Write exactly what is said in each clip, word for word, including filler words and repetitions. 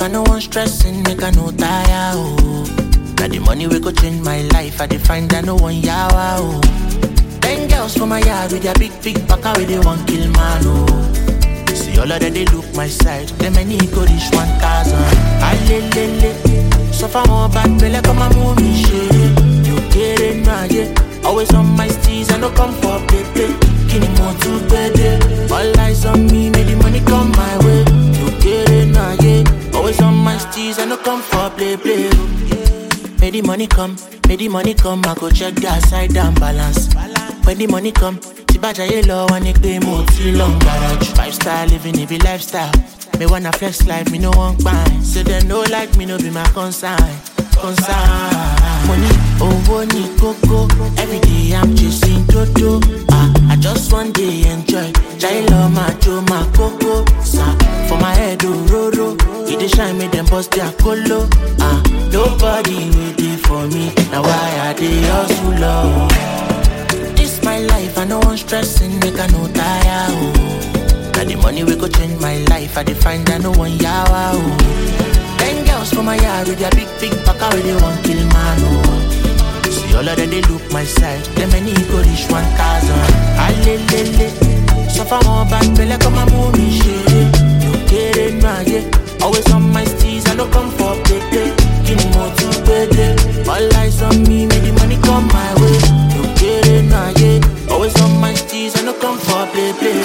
I no want stressing, make I no tire, oh. Now the money we go change my life, I define that no one yawa, oh. Ten girls from my yard with their big, big baka with they want kill man, oh. See all of them, they look my side, them many go reach one thousand. Alelele, so far more bad, feel like I'm a movie shit. You get it now, yeah. Always on my steez, I no come for play, play. Kini more to bed, all eyes on me, make the money come my way. You get it now, yeah. Always on my steez, I no come for play, play. Make the money come, make the money come, I go check the side down balance. When the money come, Tibaja yellow and it be multi long garage. Five star living, it be lifestyle. Me wanna flex life, me no want buy. So they no like me, no be my concern. Concern. Money, oh, money, coco. Every day I'm chasing Toto. Ah, I just one day enjoy. Jailo, my Joe, my coco. Sa, for my head, oh, roro. It dey shine, me them bust their colo. Ah, nobody waiting for me. Now why are they hustle low? This my life, I no want stressing, make I no tire, oh. Now the money we go change my life, I define that no one yawa, oh. Ten girls from my yard with their big, big baka with they want kill man, oh. See all of them, they look my side, them many go reach one thousand. Alelele, suffer more bad, feel like I'm a movie shit. You get it now, yeah. Always on my steez, I no come for play, play. Give me more to pay, all eyes on me, make the money come my way. You get it now, yeah. Always on my steez, I no come for play, play.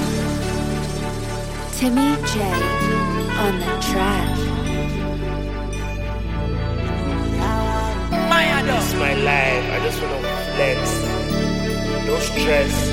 Timmy J on the track. It's my life, I just wanna flex. No stress.